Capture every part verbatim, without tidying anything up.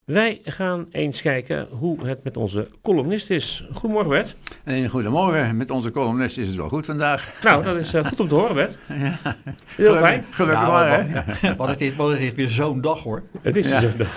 Wij gaan eens kijken hoe het met onze columnist is. Goedemorgen, Bert. En goedemorgen, met onze columnist is het wel goed vandaag. Nou, dat is uh, goed om te horen, Bert. Ja. Heel Gelukkig, fijn. Gelukkig Ja, maar, maar, hè? ja, maar, het is, maar het is weer zo'n dag, hoor. Het is Ja. zo'n dag.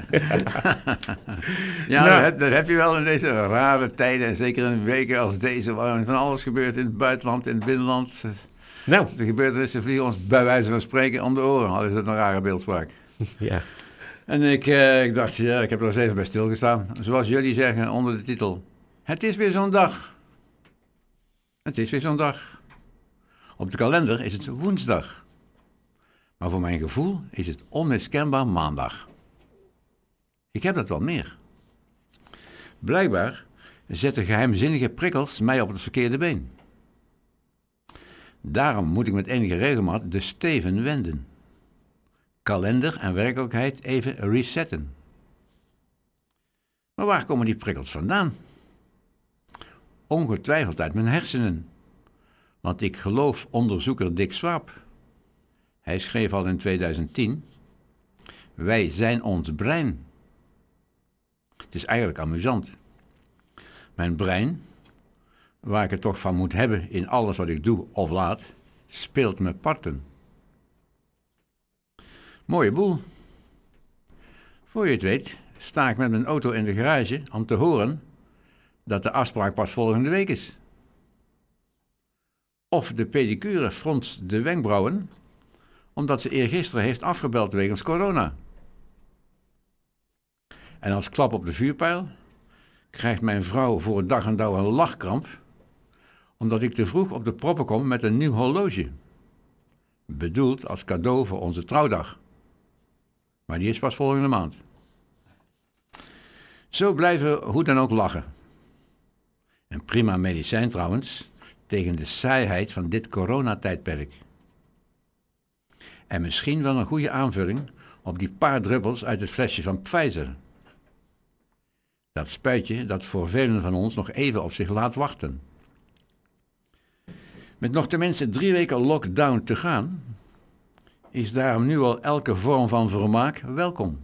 Ja, Nou. dat, heb, dat heb je wel in deze rare tijden. En zeker in weken als deze, waarin van alles gebeurt in het buitenland, in het binnenland. Nou, De gebeurtenissen vliegen ons bij wijze van spreken om de oren. Al is het een rare beeldspraak. ja. En ik, eh, ik dacht, ja, ik heb er eens even bij stilgestaan. Zoals jullie zeggen onder de titel. Het is weer zo'n dag. Het is weer zo'n dag. Op de kalender is het woensdag. Maar voor mijn gevoel is het onmiskenbaar maandag. Ik heb dat wel meer. Blijkbaar zetten geheimzinnige prikkels mij op het verkeerde been. Daarom moet ik met enige regelmaat de steven wenden. Kalender en werkelijkheid even resetten. Maar waar komen die prikkels vandaan? Ongetwijfeld uit mijn hersenen. Want ik geloof onderzoeker Dick Swaap. Hij schreef al in tweeduizend tien: wij zijn ons brein. Het is eigenlijk amusant. Mijn brein, waar ik het toch van moet hebben in alles wat ik doe of laat, speelt me parten. Mooie boel. Voor je het weet sta ik met mijn auto in de garage om te horen dat de afspraak pas volgende week is. Of de pedicure fronst de wenkbrauwen omdat ze eergisteren heeft afgebeld wegens corona. En als klap op de vuurpijl krijgt mijn vrouw voor dag en dauw een lachkramp omdat ik te vroeg op de proppen kom met een nieuw horloge. Bedoeld als cadeau voor onze trouwdag. Maar die is pas volgende maand. Zo blijven we hoe dan ook lachen. Een prima medicijn trouwens tegen de saaiheid van dit coronatijdperk. En misschien wel een goede aanvulling op die paar druppels uit het flesje van Pfizer. Dat spuitje dat voor velen van ons nog even op zich laat wachten. Met nog tenminste drie weken lockdown te gaan, is daarom nu al elke vorm van vermaak welkom.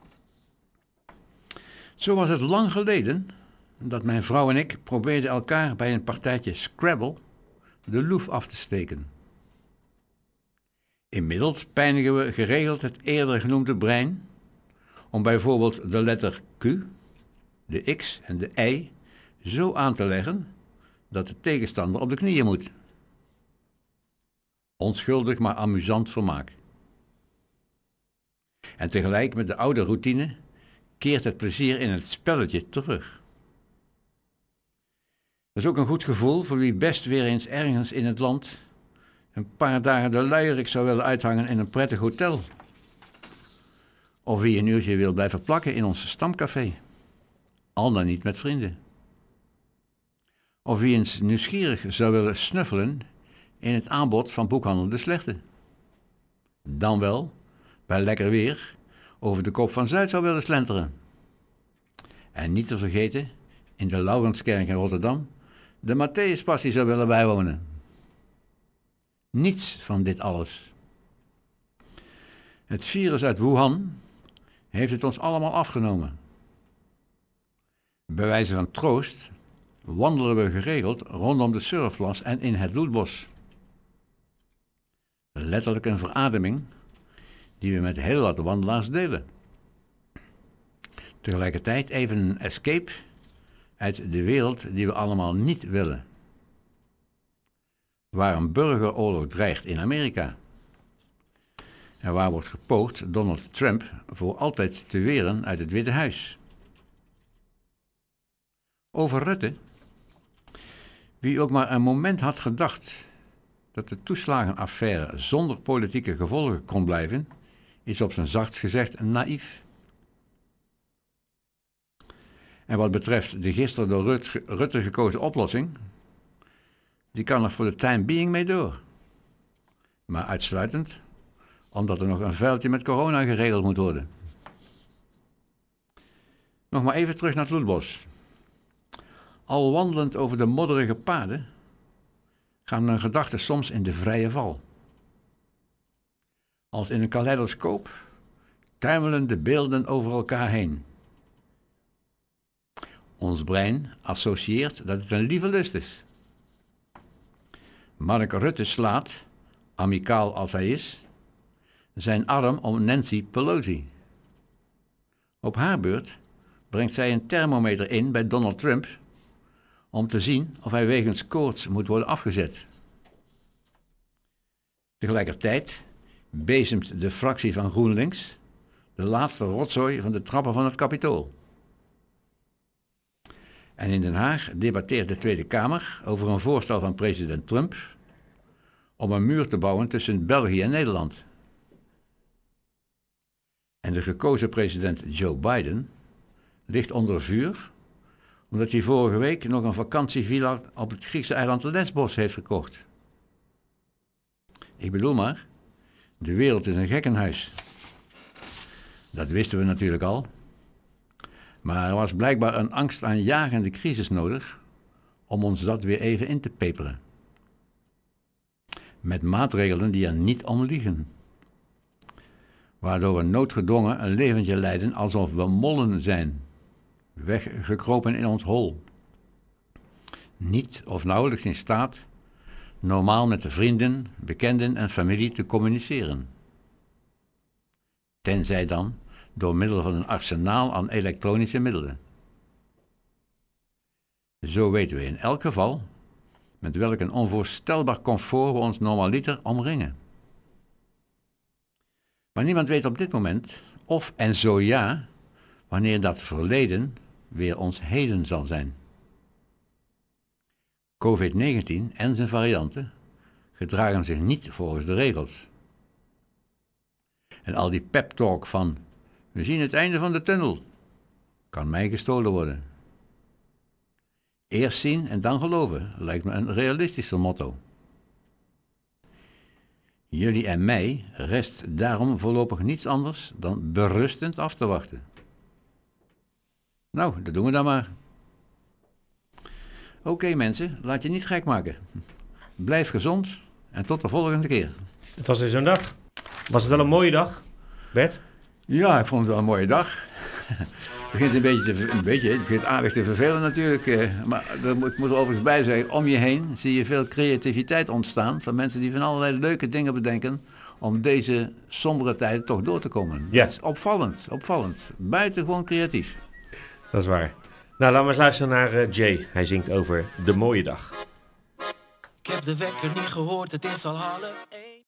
Zo was het lang geleden dat mijn vrouw en ik probeerden elkaar bij een partijtje Scrabble de loef af te steken. Inmiddels pijnigen we geregeld het eerder genoemde brein om bijvoorbeeld de letter Q, de X en de Y zo aan te leggen dat de tegenstander op de knieën moet. Onschuldig maar amusant vermaak. En tegelijk met de oude routine keert het plezier in het spelletje terug. Dat is ook een goed gevoel voor wie best weer eens ergens in het land een paar dagen de luierik zou willen uithangen in een prettig hotel. Of wie een uurtje wil blijven plakken in ons stamcafé. Al dan niet met vrienden. Of wie eens nieuwsgierig zou willen snuffelen in het aanbod van boekhandel De Slechte. Dan wel, bij lekker weer, over de Kop van Zuid zou willen slenteren. En niet te vergeten, in de Laurenskerk in Rotterdam, de Matthäuspassie zou willen bijwonen. Niets van dit alles. Het virus uit Wuhan heeft het ons allemaal afgenomen. Bij wijze van troost wandelen we geregeld rondom de surfplas en in het Loetbos. Letterlijk een verademing die we met heel wat wandelaars delen. Tegelijkertijd even een escape uit de wereld die we allemaal niet willen. Waar een burgeroorlog dreigt in Amerika. En waar wordt gepoogd Donald Trump voor altijd te weren uit het Witte Huis. Over Rutte. Wie ook maar een moment had gedacht dat de toeslagenaffaire zonder politieke gevolgen kon blijven, is op zijn zachtst gezegd naïef. En wat betreft de gisteren door Rut, Rutte gekozen oplossing, die kan er voor de time being mee door. Maar uitsluitend omdat er nog een vuiltje met corona geregeld moet worden. Nog maar even terug naar het Loetbos. Al wandelend over de modderige paden gaan mijn gedachten soms in de vrije val. Als in een kaleidoscoop tuimelen de beelden over elkaar heen. Ons brein associeert dat het een lieve lust is. Mark Rutte slaat, amicaal als hij is, zijn arm om Nancy Pelosi. Op haar beurt brengt zij een thermometer in bij Donald Trump om te zien of hij wegens koorts moet worden afgezet. Tegelijkertijd bezemt de fractie van GroenLinks de laatste rotzooi van de trappen van het Capitool. En in Den Haag debatteert de Tweede Kamer over een voorstel van president Trump om een muur te bouwen tussen België en Nederland. En de gekozen president Joe Biden ligt onder vuur omdat hij vorige week nog een vakantievilla op het Griekse eiland Lesbos heeft gekocht. Ik bedoel maar, de wereld is een gekkenhuis. Dat wisten we natuurlijk al. Maar er was blijkbaar een angstaanjagende crisis nodig om ons dat weer even in te peperen. Met maatregelen die er niet om liegen. Waardoor we noodgedwongen een leventje leiden alsof we mollen zijn. Weggekropen in ons hol. Niet of nauwelijks in staat normaal met de vrienden, bekenden en familie te communiceren. Tenzij dan door middel van een arsenaal aan elektronische middelen. Zo weten we in elk geval met welk een onvoorstelbaar comfort we ons normaliter omringen. Maar niemand weet op dit moment of en zo ja, wanneer dat verleden weer ons heden zal zijn. covid negentien en zijn varianten gedragen zich niet volgens de regels. En al die pep talk van we zien het einde van de tunnel kan mij gestolen worden. Eerst zien en dan geloven lijkt me een realistischer motto. Jullie en mij rest daarom voorlopig niets anders dan berustend af te wachten. Nou, dat doen we dan maar. Oké okay, mensen, laat je niet gek maken. Blijf gezond en tot de volgende keer. Het was weer zo'n dag. Was het wel een mooie dag, Bert? Ja, ik vond het wel een mooie dag. Het begint een beetje, te, een beetje, het begint aardig te vervelen natuurlijk. Eh, maar er, ik moet er overigens bij zeggen, om je heen zie je veel creativiteit ontstaan van mensen die van allerlei leuke dingen bedenken om deze sombere tijden toch door te komen. Ja. Dat is opvallend, opvallend. Buitengewoon creatief. Dat is waar. Nou, laten we eens luisteren naar uh, Jay. Hij zingt over de mooie dag. Ik heb de wekker niet gehoord, het is al half één.